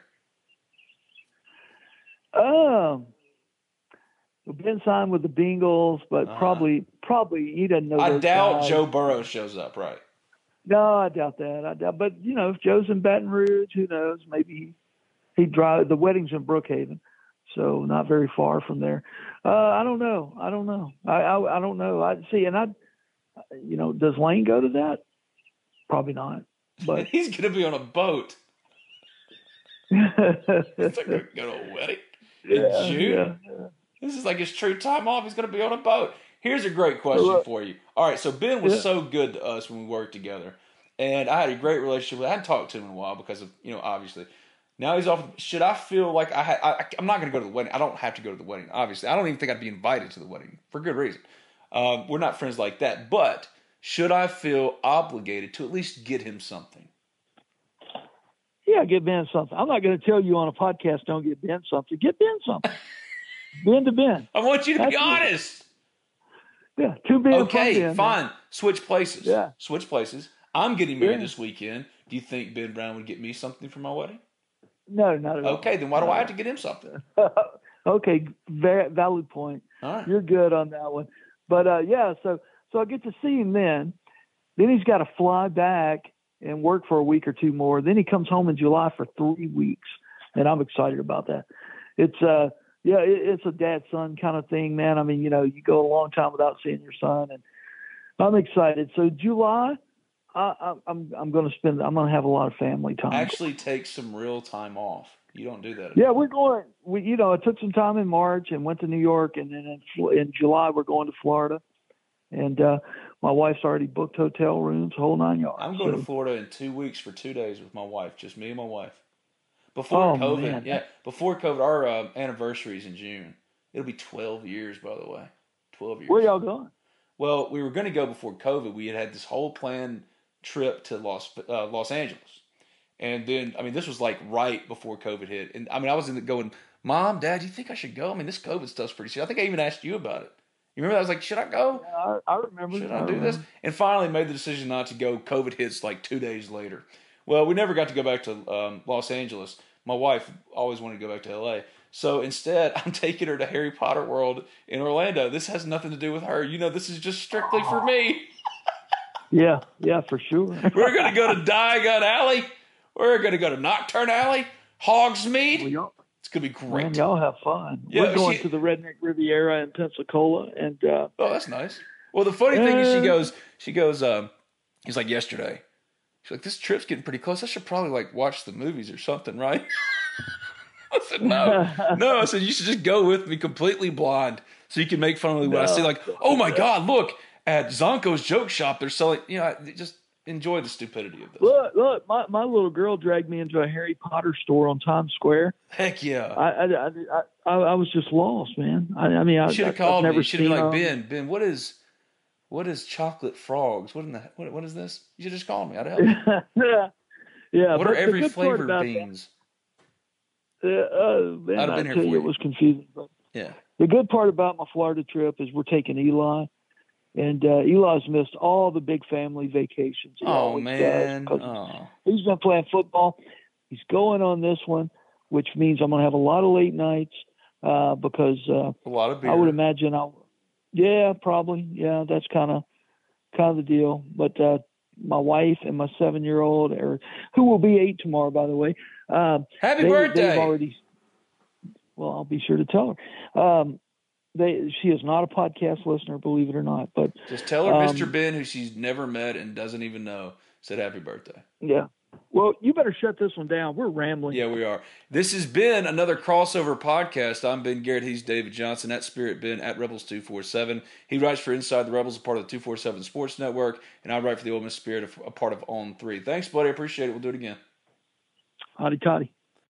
Um, Ben signed with the Bengals, but Uh-huh. probably, probably he doesn't know. I those doubt guys. Joe Burrow shows up, right? No, I doubt that. I doubt. But you know, if Joe's in Baton Rouge, who knows? Maybe he he drive. The wedding's in Brookhaven, so not very far from there. Uh, I don't know. I don't know. I, I I don't know. I see, and I, you know, does Lane go to that? Probably not. But He's going to be on a boat. It's like going to go to a wedding in yeah, June. yeah. This is like his true time off. He's going to be on a boat. Here's a great question Look. for you. All right, so Ben was Yeah. so good to us when we worked together, and I had a great relationship with him. I hadn't talked to him in a while because of, you know, obviously. Now he's off. Should I feel like I, ha- I I'm not going to go to the wedding? I don't have to go to the wedding, obviously. I don't even think I'd be invited to the wedding for good reason. Um, we're not friends like that. But should I feel obligated to at least get him something? Yeah, get Ben something. I'm not going to tell you on a podcast, don't get Ben something. Get Ben something. Ben to Ben. I want you to That's be honest. It. Yeah, two Ben Okay, from Ben. fine. Switch places. Yeah. Switch places. I'm getting married Yeah. this weekend. Do you think Ben Brown would get me something for my wedding? No, not at all. Okay, then why do I have to get him something? Okay, very valid point. All right. You're good on that one. But uh, yeah, so so I get to see him then. Then he's got to fly back and work for a week or two more. Then he comes home in July for three weeks, and I'm excited about that. It's uh yeah, it, it's a dad son kind of thing, man. I mean, you know, you go a long time without seeing your son, and I'm excited. So July, I, I, I'm I'm going to spend. I'm going to have a lot of family time. Actually, take some real time off. You don't do that. Yeah, we're going. We, you know, I took some time in March and went to New York, and then in, in July we're going to Florida, and uh, my wife's already booked hotel rooms, whole nine yards. I'm going so. to Florida in two weeks for two days with my wife, just me and my wife. Before Oh, COVID, man. yeah, before COVID, our uh, anniversary is in June. It'll be twelve years, by the way. twelve years. Where y'all going? Well, we were going to go before COVID. We had had this whole planned trip to Los uh, Los Angeles. And then, I mean, this was like right before COVID hit. And I mean, I was in the going, Mom, Dad, do you think I should go? I mean, this COVID stuff's pretty serious. I think I even asked you about it. You remember? I was like, should I go? Yeah, I, I remember. Should I I do remember. this? And finally made the decision not to go. COVID hits like two days later. Well, we never got to go back to um, Los Angeles. My wife always wanted to go back to L A. So instead, I'm taking her to Harry Potter World in Orlando. This has nothing to do with her. You know, this is just strictly for me. Yeah, yeah, for sure. We're going to go to Diagon Alley. We're going to go to Nocturne Alley, Hogsmeade. Well, y'all, It's going to be great. man, y'all have fun. Yeah, we're going she- to the Redneck Riviera in Pensacola, and uh, Oh, that's nice. Well, the funny thing is she Uh, goes, she goes, um, he's like yesterday. She's like, this trip's getting pretty close. I should probably like watch the movies or something, right? I said, no, no. I said, you should just go with me completely blind so you can make fun of me when I No. say like, oh my God, look at Zonko's Joke Shop. They're selling, you know, just enjoy the stupidity of this. look, look, my, my little girl dragged me into a Harry Potter store on Times Square. Heck yeah. I I, I, I, I was just lost, man. I, I mean, I You should have I've called me. never You should have been seen like, them. Ben, Ben, what is, what is chocolate frogs? What in the, what, what is this? You should have just called me. I'd help you. yeah, yeah. What but are the every good part flavored about beans? That, uh, uh, man, I'd have I been here tell for you, you. it was confusing. But Yeah. the good part about my Florida trip is we're taking Eli, and uh, Eli's missed all the big family vacations. He Oh always man. does, 'cause Oh. he's been playing football. He's going on this one, which means I'm going to have a lot of late nights uh, because uh, A lot of beer. I would imagine I'll. Yeah, probably. Yeah, that's kind of kind of the deal. But uh, my wife and my seven-year-old, or who will be eight tomorrow, by the way. Um, Happy they, birthday. They've already. Well, I'll be sure to tell her. Um, they she is not a podcast listener, believe it or not. But Just tell her um, Mister Ben, who she's never met and doesn't even know, said happy birthday. yeah. Well, you better shut this one down. We're rambling. Yeah, we are. This has been another crossover podcast. I'm Ben Garrett. He's David Johnson. At Spirit Ben at Rebels two forty-seven. He writes for Inside the Rebels, a part of the two forty-seven Sports Network, and I write for the Ole Miss Spirit, a part of On three. Thanks, buddy. I appreciate it. We'll do it again. Hotty toddy.